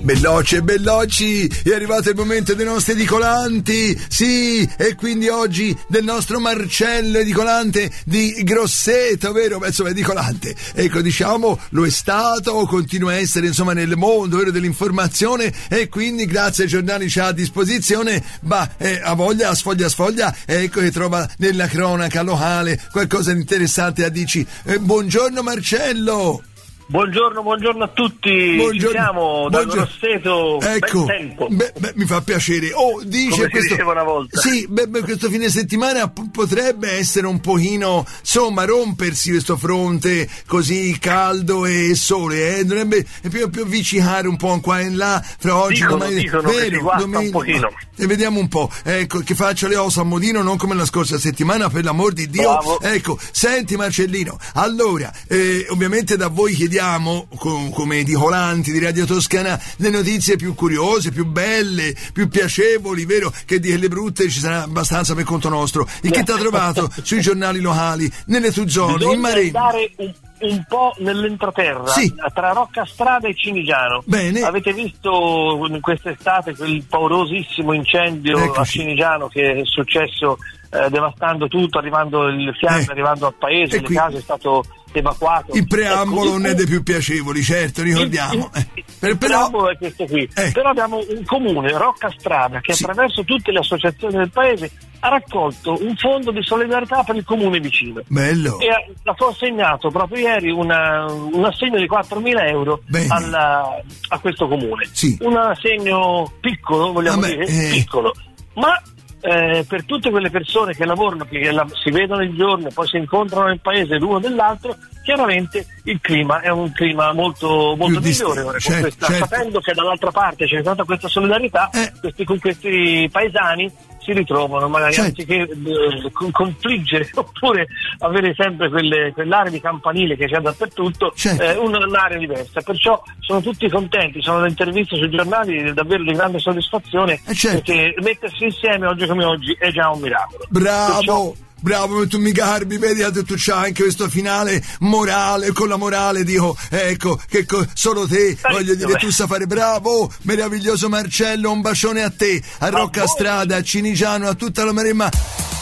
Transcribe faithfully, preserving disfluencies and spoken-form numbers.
Bellocci e bellocci, è arrivato il momento dei nostri edicolanti, sì, e quindi oggi del nostro Marcello edicolante di Grosseto, vero? Beh, insomma, edicolante, ecco, diciamo, lo è stato, continua a essere, insomma, nel mondo, vero, dell'informazione, e quindi grazie ai giornali c'ha a disposizione, ma eh, a voglia, sfoglia sfoglia, ecco che trova nella cronaca locale qualcosa di interessante a dirci. Eh, buongiorno Marcello! Buongiorno, buongiorno a tutti. Buongiorno. Ci siamo da Grosseto. Ecco, bel tempo. Beh, beh, mi fa piacere. Oh, dice come questo, si diceva una volta. Sì, beh, beh, questo fine settimana p- potrebbe essere un pochino, insomma, rompersi questo fronte così caldo e sole, eh? Dovrebbe più, più avvicinare un po' qua e là fra oggi dicono, domani, dicono vero, che si guasta domenica, un pochino. E vediamo un po', ecco, che faccio le ossa a modino, non come la scorsa settimana, per l'amor di Dio. Bravo. Ecco, senti Marcellino, allora, eh, ovviamente da voi chiediamo, con, come edicolanti di Radio Toscana, le notizie più curiose, più belle, più piacevoli, vero? Che di quelle brutte ci sarà abbastanza per conto nostro. Il che ti ha trovato sui giornali locali, nelle tue zone, Bisogna in Maremma? andare un, un po' nell'entroterra, Sì. tra Roccastrada e Cinigiano. Bene. Avete visto in quest'estate quel paurosissimo incendio Eccoci. a Cinigiano che è successo, eh, devastando tutto, arrivando il fiamme, Eh. arrivando al paese, E le qui- case, è stato evacuato. Il preambolo Ecco, non è dei più piacevoli, certo, ricordiamo. Il, Eh, il, per- il però, preambolo è questo qui. Eh. Però abbiamo un comune, Roccastrada, che Sì. attraverso tutte le associazioni del paese ha raccolto un fondo di solidarietà per il comune vicino. bello. E ha, ha consegnato proprio ieri una, un assegno di quattromila euro Bene. alla, a questo comune. Sì. Un assegno piccolo, vogliamo Vabbè, dire, eh. piccolo, ma eh, per tutte quelle persone che lavorano, che la, si vedono il giorno e poi si incontrano nel paese l'uno dell'altro, chiaramente il clima è un clima molto, molto Più migliore. disteso, Con certo, questa, certo. Sapendo che dall'altra parte c'è stata questa solidarietà, Eh. questi, con questi paesani si ritrovano, magari Certo. anziché eh, con- confliggere oppure avere sempre quelle, quell'area di campanile che c'è dappertutto, Certo. eh, un- un'area diversa. Perciò sono tutti contenti, sono le interviste sui giornali davvero di grande soddisfazione, Eh, certo. perché mettersi insieme oggi come oggi è già un miracolo. Bravo. Perciò, Bravo, tu mi garbi, vedi, tu c'hai anche questo finale morale, con la morale dico, ecco, che co- solo te, voglio dire, tu sai fare, bravo, meraviglioso Marcello, un bacione a te, a Roccastrada, a Cinigiano, a tutta la Maremma.